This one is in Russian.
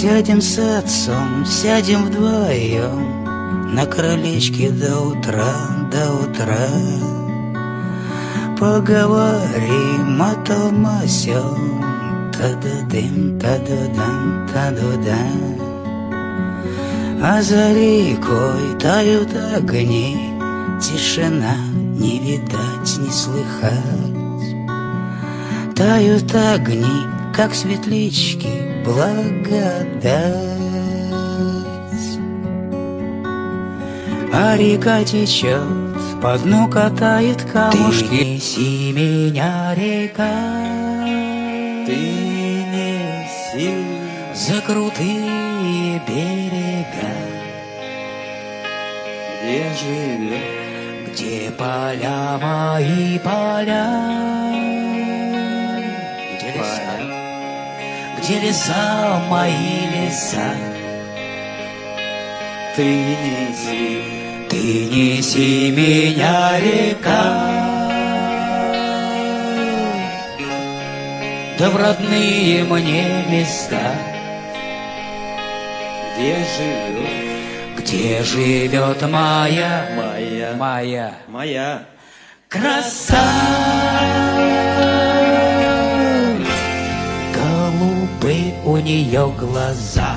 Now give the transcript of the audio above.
Сядем с отцом, сядем вдвоем на крылечке до утра, до утра. Поговорим о том, о сём, та-да-дым, та-да-дам, та-да-дам. А за рекой тают огни, тишина, не видать, не слыхать. Тают огни, как светлячки, благодать. А река течет, по дну катает камушки. Ты неси меня, река, Ты неси за крутые берега, где живет, где поля мои поля, где леса, где леса мои леса. ты неси, Ты неси меня, река, да в родные мне места, где живет где живет моя, моя, моя моя краса. Голубые у нее глаза,